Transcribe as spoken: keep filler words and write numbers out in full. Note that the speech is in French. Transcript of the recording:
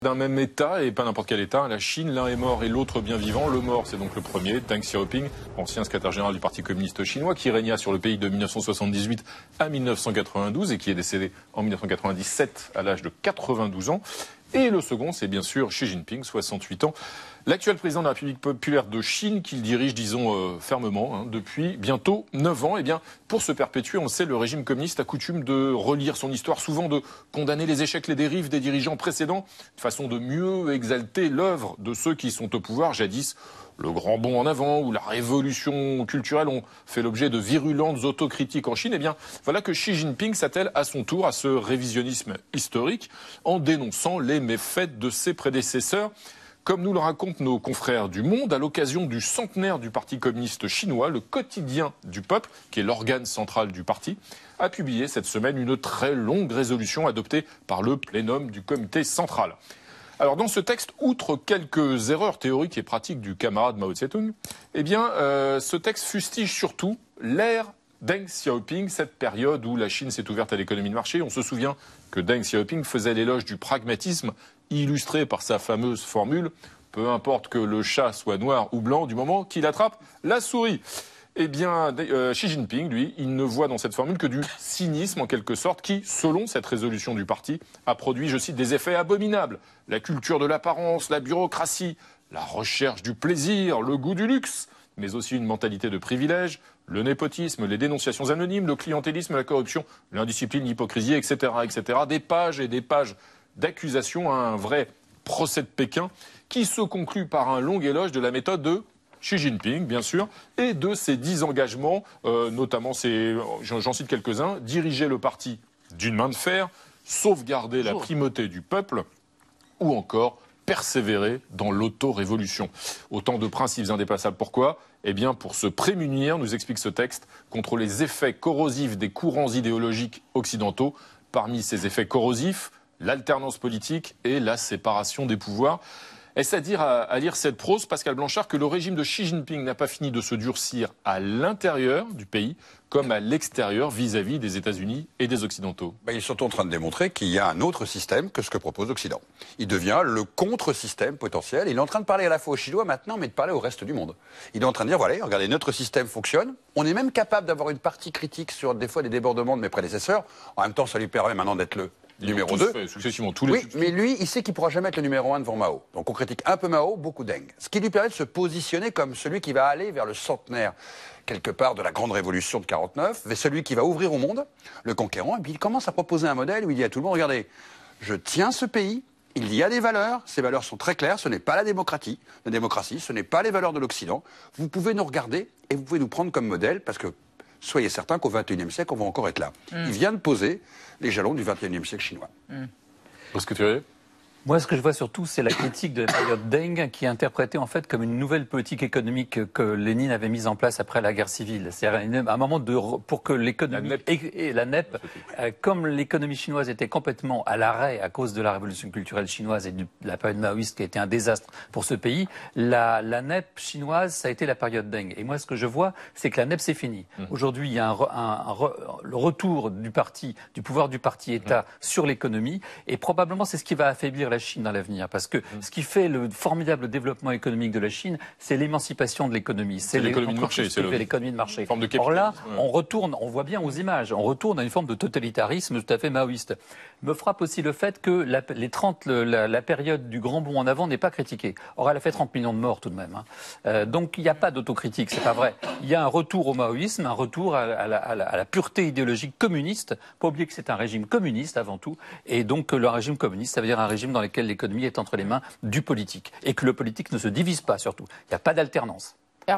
D'un même État, et pas n'importe quel État, la Chine, l'un est mort et l'autre bien vivant. Le mort, c'est donc le premier, Deng Xiaoping, ancien secrétaire général du Parti communiste chinois, qui régna sur le pays de mille neuf cent soixante-dix-huit à mille neuf cent quatre-vingt-douze et qui est décédé en mille neuf cent quatre-vingt-dix-sept à l'âge de quatre-vingt-douze ans. Et le second, c'est bien sûr Xi Jinping, soixante-huit ans, l'actuel président de la République populaire de Chine, qu'il dirige, disons, euh, fermement, hein, depuis bientôt neuf ans. Et bien, pour se perpétuer, on le sait, le régime communiste a coutume de relire son histoire, souvent de condamner les échecs, les dérives des dirigeants précédents, de façon de mieux exalter l'œuvre de ceux qui sont au pouvoir. Jadis, le grand bond en avant ou la révolution culturelle ont fait l'objet de virulentes autocritiques en Chine. Eh bien, voilà que Xi Jinping s'attelle à son tour à ce révisionnisme historique en dénonçant les méfaits de ses prédécesseurs. Comme nous le racontent nos confrères du Monde, à l'occasion du centenaire du Parti communiste chinois, le Quotidien du peuple, qui est l'organe central du parti, a publié cette semaine une très longue résolution adoptée par le plénum du comité central. Alors dans ce texte, outre quelques erreurs théoriques et pratiques du camarade Mao Tse-tung, eh bien, euh, ce texte fustige surtout l'ère Deng Xiaoping, cette période où la Chine s'est ouverte à l'économie de marché. On se souvient que Deng Xiaoping faisait l'éloge du pragmatisme, illustré par sa fameuse formule « peu importe que le chat soit noir ou blanc du moment qu'il attrape la souris ». Eh bien, euh, Xi Jinping, lui, il ne voit dans cette formule que du cynisme, en quelque sorte, qui, selon cette résolution du parti, a produit, je cite, des effets abominables. La culture de l'apparence, la bureaucratie, la recherche du plaisir, le goût du luxe, mais aussi une mentalité de privilège, le népotisme, les dénonciations anonymes, le clientélisme, la corruption, l'indiscipline, l'hypocrisie, et cetera, et cetera. Des pages et des pages d'accusations à un vrai procès de Pékin qui se conclut par un long éloge de la méthode de Xi Jinping, bien sûr, et de ses dix engagements, euh, notamment, j'en cite quelques-uns, diriger le parti d'une main de fer, sauvegarder la primauté du peuple, ou encore persévérer dans l'auto-révolution. Autant de principes indépassables. Pourquoi ? Eh bien, pour se prémunir, nous explique ce texte, contre les effets corrosifs des courants idéologiques occidentaux. Parmi ces effets corrosifs, l'alternance politique et la séparation des pouvoirs. Est-ce à dire à, à lire cette prose, Pascal Blanchard, que le régime de Xi Jinping n'a pas fini de se durcir à l'intérieur du pays comme à l'extérieur vis-à-vis des États-Unis et des Occidentaux? Ben, ils sont en train de démontrer qu'il y a un autre système que ce que propose l'Occident. Il devient le contre-système potentiel. Il est en train de parler à la fois aux Chinois maintenant, mais de parler au reste du monde. Il est en train de dire, voilà, regardez, notre système fonctionne. On est même capable d'avoir une partie critique sur des fois des débordements de mes prédécesseurs. En même temps, ça lui permet maintenant d'être le numéro deux. Successivement, tous les... Oui, mais lui, il sait qu'il ne pourra jamais être le numéro un devant Mao. Donc on critique un peu Mao, beaucoup Deng. Ce qui lui permet de se positionner comme celui qui va aller vers le centenaire, quelque part, de la grande révolution de quarante-neuf, vers celui qui va ouvrir au monde, le conquérant. Et puis il commence à proposer un modèle où il dit à tout le monde, regardez, je tiens ce pays, il y a des valeurs, ces valeurs sont très claires, ce n'est pas la démocratie, la démocratie, ce n'est pas les valeurs de l'Occident. Vous pouvez nous regarder et vous pouvez nous prendre comme modèle, parce que soyez certains qu'au vingt et unième siècle, on va encore être là. Mm. Il vient de poser les jalons du vingt et unième siècle chinois. Mm. Est-ce que tu veux? Moi, ce que je vois surtout, c'est la critique de la période Deng, qui est interprétée en fait comme une nouvelle politique économique que Lénine avait mise en place après la guerre civile. C'est-à-dire un moment de pour que l'économie et, et la N E P, euh, comme l'économie chinoise était complètement à l'arrêt à cause de la révolution culturelle chinoise et de la période maoïste qui a été un désastre pour ce pays, la, la N E P chinoise, ça a été la période Deng. Et moi, ce que je vois, c'est que la N E P c'est fini. Mmh. Aujourd'hui, il y a un, un, un, le retour du parti, du pouvoir du parti État mmh. sur l'économie, et probablement c'est ce qui va affaiblir la Chine dans l'avenir, parce que mmh. ce qui fait le formidable développement économique de la Chine, c'est l'émancipation de l'économie, c'est l'économie de marché, c'est l'économie de marché. Forme de Or là, ouais. on retourne, on voit bien aux images, on retourne à une forme de totalitarisme tout à fait maoïste. Me frappe aussi le fait que la, les trente, le, la, la période du grand bond en avant n'est pas critiquée. Or, elle a fait trente millions de morts tout de même. Hein. Euh, donc, il n'y a pas d'autocritique, c'est pas vrai. Il y a un retour au maoïsme, un retour à, à, la, à, la, à la pureté idéologique communiste. Pas oublier que c'est un régime communiste avant tout, et donc le régime communiste, ça veut dire un régime dans lequel l'économie est entre les mains du politique, et que le politique ne se divise pas surtout. Il n'y a pas d'alternance.